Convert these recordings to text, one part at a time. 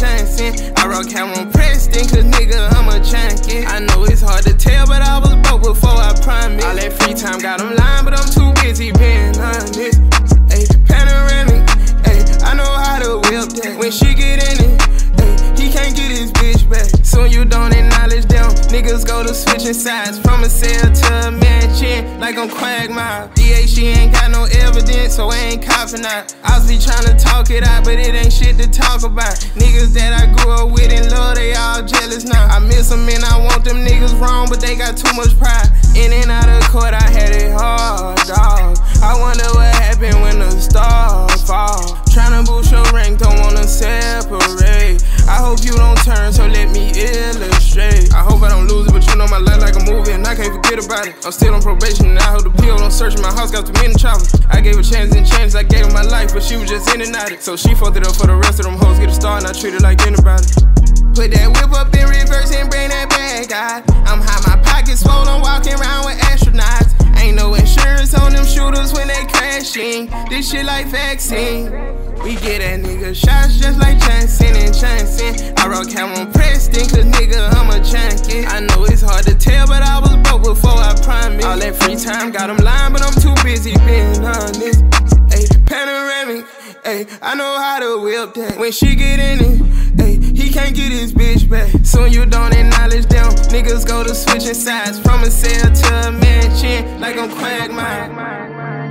chancing. I rock Cameron Preston, cause nigga, I'm a junkie. I know it's hard to tell, but I was broke before I promised. All that free time got them lying, but I'm too busy being honest. Ayy, panoramic, ayy, I know how to whip that. When she get in it, ayy, he can't get his bitch back. Soon you don't acknowledge them. Niggas go to switching sides from a cell to a mansion, like I'm Quagmire. DA, she ain't got no evidence, so I ain't copping out. I was be tryna talk it out, but it ain't shit to talk about. Niggas that I grew up with in love, they all jealous now. I miss them and I want them niggas wrong, but they got too much pride. In and out of court, I had it hard, dawg. I wonder what happened when the stars fall. Tryna boost your rank, don't wanna separate. I hope you don't turn, so let me illustrate. I hope I don't lose it, but you know my life like a movie and I can't forget about it. I'm still on probation and I hold the pill, don't search my house, got too many choppers. I gave her chances and chances, I gave her my life, but she was just in and out it. So she fucked it up for the rest of them hoes, get a star and I treat her like anybody. Put that whip up in reverse and bring that bag out. I'm high, my pockets full, I'm walking around with astronauts. Ain't no insurance on them shooters when they crashing. This shit like vaccine. We get that nigga shots just like Jansen and Jansen. I rock Cameron Preston, cause nigga, I'm a junkie. I know it's hard to tell, but I was broke before I promised. All that free time got them lying, but I'm too busy being honest. Ayy, panoramic, ayy, I know how to whip that. When she get in it, ayy, he can't get his bitch back. Soon you don't acknowledge them. Niggas go to switching sides from a cell to a mansion, like I'm Quagmire.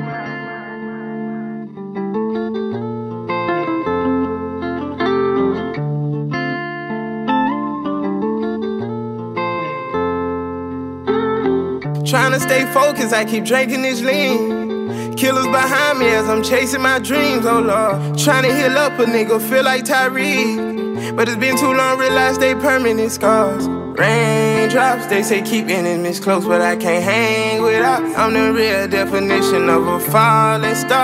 Tryna stay focused, I keep drinking this lean. Killers behind me as I'm chasing my dreams, oh Lord. Tryna heal up a nigga, feel like Tyreek. But it's been too long, realize they permanent scars. Raindrops, they say keep enemies close, but I can't hang without. I'm the real definition of a falling star.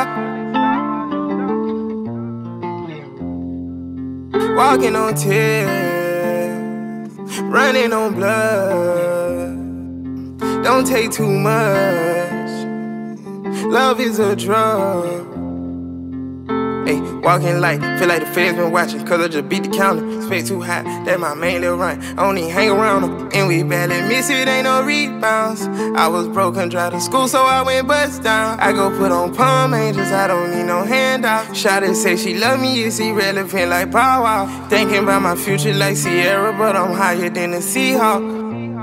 Walking on tears, running on blood. Don't take too much. Love is a drug. Ay, walking light, feel like the feds been watching, cause I just beat the counter. Spec too high, that my main little run. I don't even hang around them, and we barely miss it, ain't no rebounds. I was broke and drive to school, so I went bust down. I go put on Palm Angels, I don't need no handout. Shawty say she love me, it's irrelevant like Bow Wow. Thinking about my future like Sierra, but I'm higher than the Seahawk.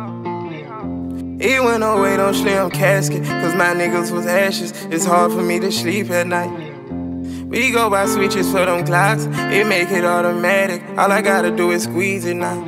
It went away, don't slim casket, cause my niggas was ashes. It's hard for me to sleep at night. We go by switches for them clocks, it make it automatic. All I gotta do is squeeze it now.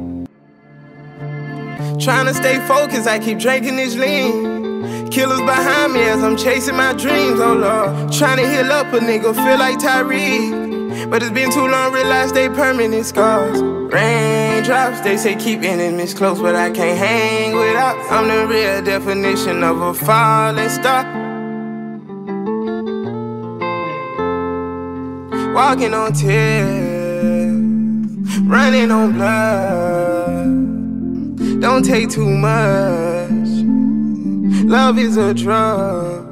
Tryna stay focused, I keep drinking this lean. Killers behind me as I'm chasing my dreams, oh Lord. Tryna heal up a nigga, feel like Tyreek. But it's been too long, realize they permanent scars. Raindrops, they say keep enemies close, but I can't hang without. I'm the real definition of a falling star. Walking on tears, running on blood. Don't take too much. Love is a drug.